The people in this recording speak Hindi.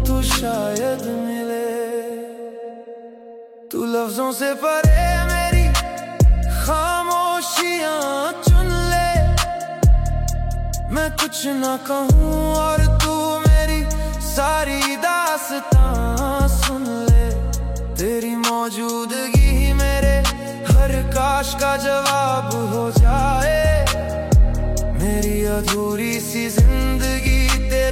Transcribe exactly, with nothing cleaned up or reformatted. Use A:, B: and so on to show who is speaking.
A: तू शायद मिले। तू लफ्जों से परे मेरी खामोशियां चुन ले। मैं कुछ ना कहूँ और तू मेरी सारी दास्तां सुन ले। तेरी मौजूदगी ही मेरे हर काश का जवाब हो जाए। मेरी अधूरी सी जिंदगी